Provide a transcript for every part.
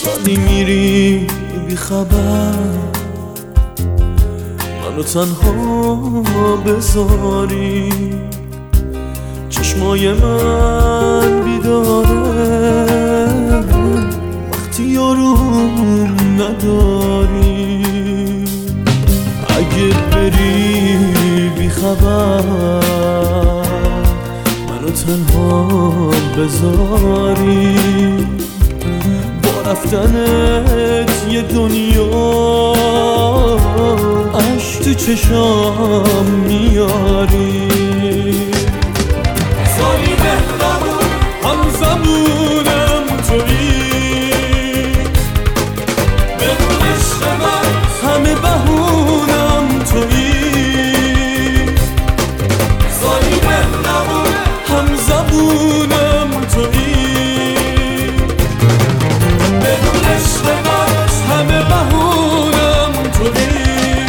سالی میری بی خبر منو تنها بذاری، چشمای من بیداره وقتی آروم نداری. اگه بری بی خبر منو تنها بذاری، با رفتنت یه دنیا عشق تو چشام میاری. سالی مهربون همزمونم تویی، بدون عشق من همه بهونم تویی. سالی مهربون همزمونم تویی، بدون عشق من همه بهونم تویی.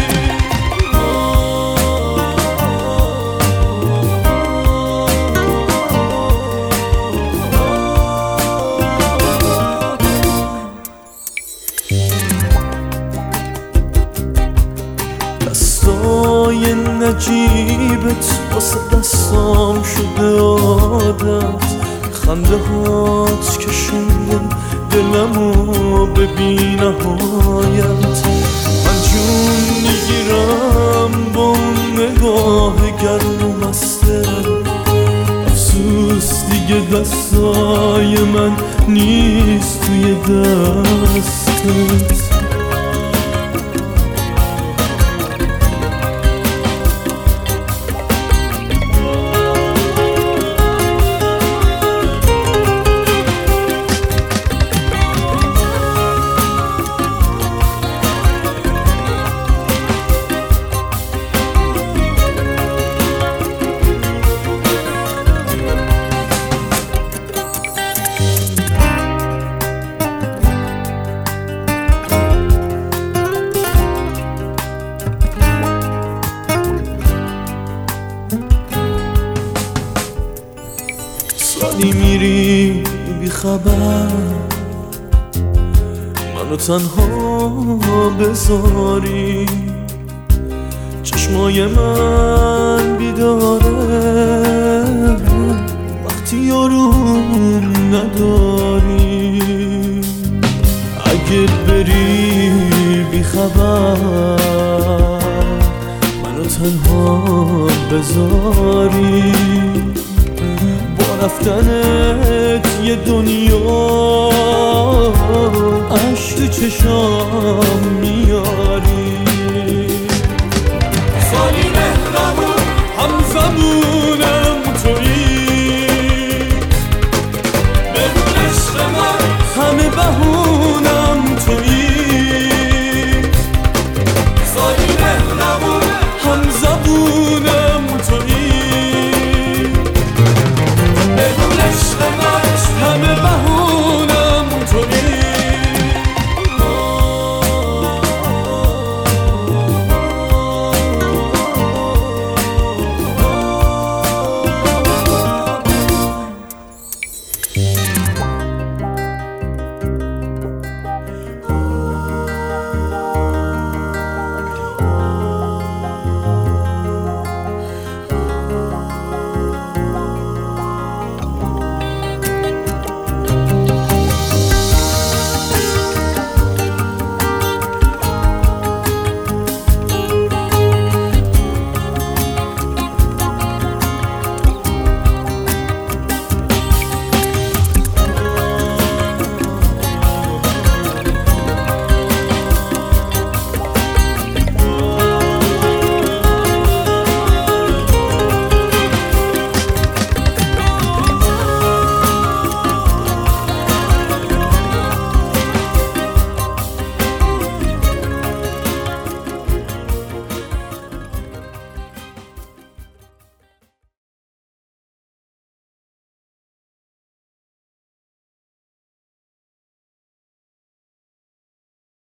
دستای نجیبت واسه دستام شده عادت، خنده هات کشونده دلمو به بی نهایت. من جون میگیرم با اون نگاه گرم و مسته، افسوس دیگه دستای من نیست توی دستت. سالی میری بی خبر منو تنها بذاری، چشمای من بیداره وقتی آروم نداری. اگه بری بی خبر منو تنها بذاری، رفتنت یه دنیا عشق تو چشام میاری. سالی مهربون همزمونم تویی، بدون عشق من همه بهونم